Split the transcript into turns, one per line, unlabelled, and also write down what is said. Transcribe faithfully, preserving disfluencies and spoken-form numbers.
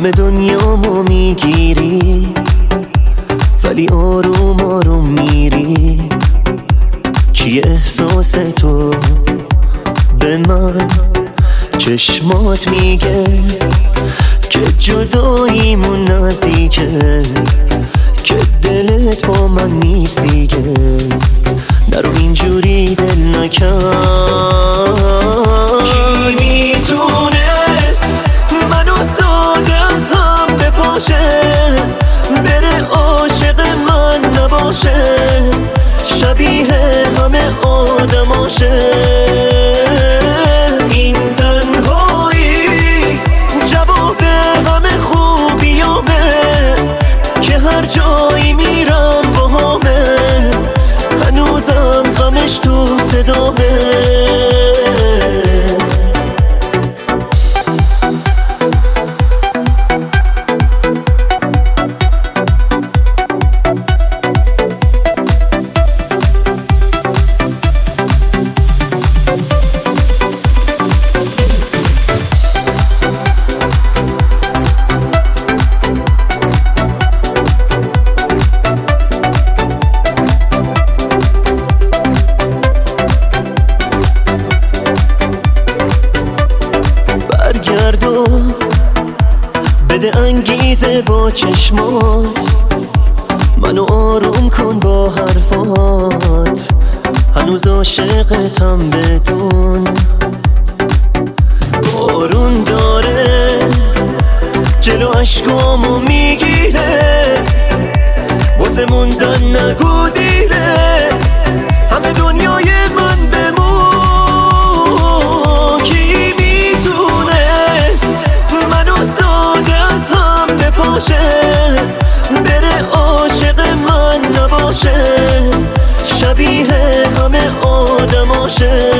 همه دنیامو میگیری ولی آروم آروم میری. چیه احساس تو به من؟ چشمات میگه که جداییمون نزدیکه، که دلت با من نیست دیگه. نرو اینجوری دل نکن. کی میتونست منو ساده از هم بپاشه، بره عاشق من نباشه، شبیه همه آدماشه. این تنهایی جواب همه خوبیامه، که هر جایی میرم باهامه، هنوزم غمش تو صدامه. برگردو بده انگیزه با چشمات، منو آروم کن با حرفات. هنوز عاشقتم بدون. بارون داره جلو اشکامو میگیره، واسه موندن نگو دیره، همه دنیای من بمون. کی میتونست منو ساده از هم بپاشه، بره عاشق من نباشه، شبیه همه آدماشه.